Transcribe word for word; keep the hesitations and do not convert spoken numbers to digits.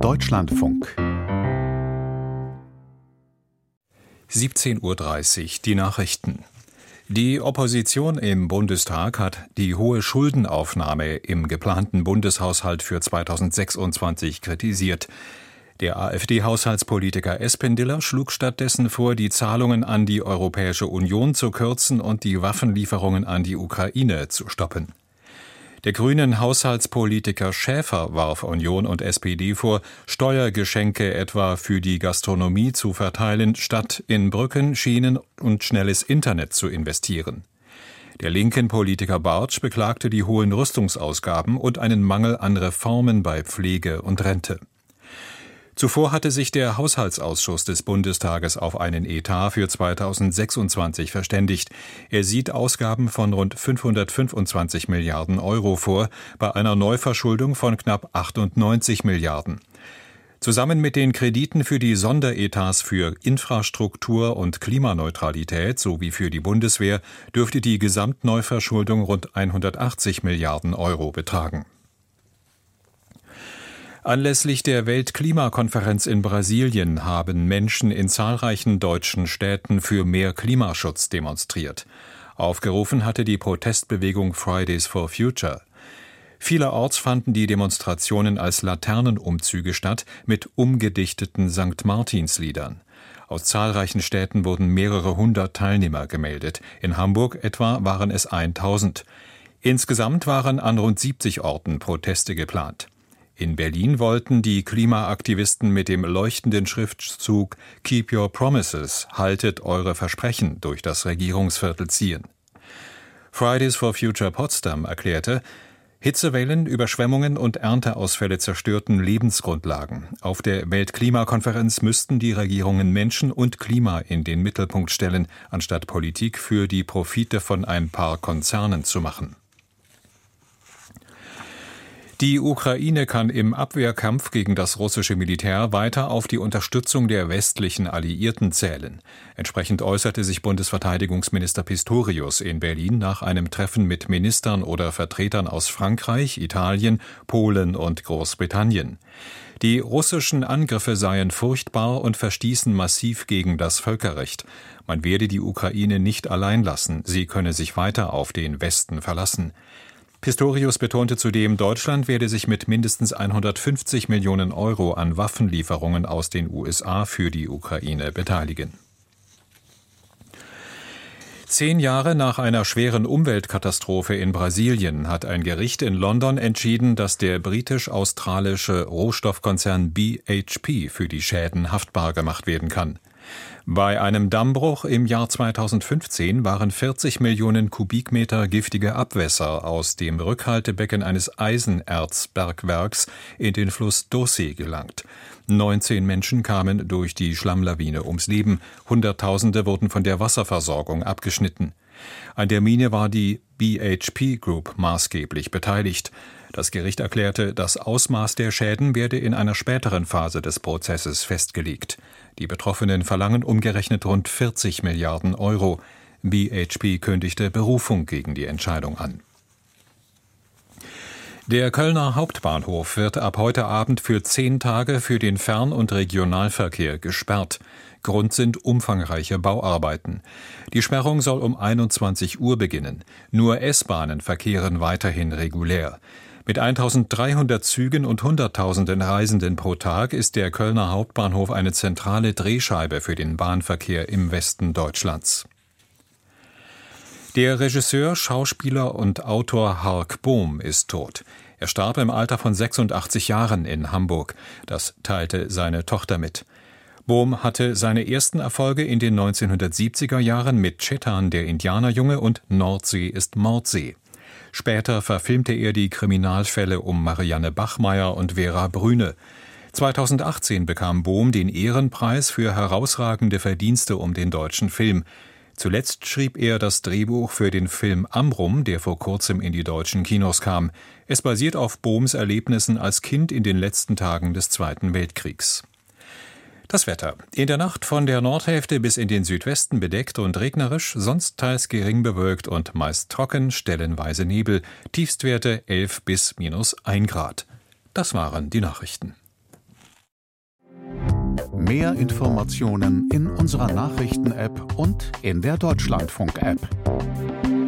Deutschlandfunk. siebzehn Uhr dreißig, die Nachrichten. Die Opposition im Bundestag hat die hohe Schuldenaufnahme im geplanten Bundeshaushalt für zweitausendsechsundzwanzig kritisiert. Der AfD-Haushaltspolitiker Espendiller schlug stattdessen vor, die Zahlungen an die Europäische Union zu kürzen und die Waffenlieferungen an die Ukraine zu stoppen. Der grünen Haushaltspolitiker Schäfer warf Union und S P D vor, Steuergeschenke etwa für die Gastronomie zu verteilen, statt in Brücken, Schienen und schnelles Internet zu investieren. Der linken Politiker Bartsch beklagte die hohen Rüstungsausgaben und einen Mangel an Reformen bei Pflege und Rente. Zuvor hatte sich der Haushaltsausschuss des Bundestages auf einen Etat für zweitausendsechsundzwanzig verständigt. Er sieht Ausgaben von rund fünfhundertfünfundzwanzig Milliarden Euro vor, bei einer Neuverschuldung von knapp achtundneunzig Milliarden. Zusammen mit den Krediten für die Sonderetats für Infrastruktur und Klimaneutralität sowie für die Bundeswehr dürfte die Gesamtneuverschuldung rund hundertachtzig Milliarden Euro betragen. Anlässlich der Weltklimakonferenz in Brasilien haben Menschen in zahlreichen deutschen Städten für mehr Klimaschutz demonstriert. Aufgerufen hatte die Protestbewegung Fridays for Future. Vielerorts fanden die Demonstrationen als Laternenumzüge statt mit umgedichteten Sankt Martinsliedern. Aus zahlreichen Städten wurden mehrere hundert Teilnehmer gemeldet. In Hamburg etwa waren es tausend. Insgesamt waren an rund siebzig Orten Proteste geplant. In Berlin wollten die Klimaaktivisten mit dem leuchtenden Schriftzug Keep Your Promises, haltet eure Versprechen, durch das Regierungsviertel ziehen. Fridays for Future Potsdam erklärte, Hitzewellen, Überschwemmungen und Ernteausfälle zerstörten Lebensgrundlagen. Auf der Weltklimakonferenz müssten die Regierungen Menschen und Klima in den Mittelpunkt stellen, anstatt Politik für die Profite von ein paar Konzernen zu machen. Die Ukraine kann im Abwehrkampf gegen das russische Militär weiter auf die Unterstützung der westlichen Alliierten zählen. Entsprechend äußerte sich Bundesverteidigungsminister Pistorius in Berlin nach einem Treffen mit Ministern oder Vertretern aus Frankreich, Italien, Polen und Großbritannien. Die russischen Angriffe seien furchtbar und verstießen massiv gegen das Völkerrecht. Man werde die Ukraine nicht allein lassen, sie könne sich weiter auf den Westen verlassen. Pistorius betonte zudem, Deutschland werde sich mit mindestens hundertfünfzig Millionen Euro an Waffenlieferungen aus den U S A für die Ukraine beteiligen. Zehn Jahre nach einer schweren Umweltkatastrophe in Brasilien hat ein Gericht in London entschieden, dass der britisch-australische Rohstoffkonzern B H P für die Schäden haftbar gemacht werden kann. Bei einem Dammbruch im Jahr zweitausendfünfzehn waren vierzig Millionen Kubikmeter giftige Abwässer aus dem Rückhaltebecken eines Eisenerzbergwerks in den Fluss Doce gelangt. neunzehn Menschen kamen durch die Schlammlawine ums Leben, Hunderttausende wurden von der Wasserversorgung abgeschnitten. An der Mine war die B H P Group maßgeblich beteiligt. Das Gericht erklärte, das Ausmaß der Schäden werde in einer späteren Phase des Prozesses festgelegt. Die Betroffenen verlangen umgerechnet rund vierzig Milliarden Euro. B H P kündigte Berufung gegen die Entscheidung an. Der Kölner Hauptbahnhof wird ab heute Abend für zehn Tage für den Fern- und Regionalverkehr gesperrt. Grund sind umfangreiche Bauarbeiten. Die Sperrung soll um einundzwanzig Uhr beginnen. Nur S-Bahnen verkehren weiterhin regulär. Mit eintausenddreihundert Zügen und Hunderttausenden Reisenden pro Tag ist der Kölner Hauptbahnhof eine zentrale Drehscheibe für den Bahnverkehr im Westen Deutschlands. Der Regisseur, Schauspieler und Autor Hark Bohm ist tot. Er starb im Alter von sechsundachtzig Jahren in Hamburg. Das teilte seine Tochter mit. Bohm hatte seine ersten Erfolge in den neunzehnhundertsiebziger Jahren mit Chetan, der Indianerjunge, und Nordsee ist Mordsee. Später verfilmte er die Kriminalfälle um Marianne Bachmeier und Vera Brühne. zweitausendachtzehn bekam Bohm den Ehrenpreis für herausragende Verdienste um den deutschen Film. Zuletzt schrieb er das Drehbuch für den Film Amrum, der vor kurzem in die deutschen Kinos kam. Es basiert auf Bohms Erlebnissen als Kind in den letzten Tagen des Zweiten Weltkriegs. Das Wetter. In der Nacht von der Nordhälfte bis in den Südwesten bedeckt und regnerisch, sonst teils gering bewölkt und meist trocken, stellenweise Nebel, Tiefstwerte elf bis minus ein Grad. Das waren die Nachrichten. Mehr Informationen in unserer Nachrichten-App und in der Deutschlandfunk-App.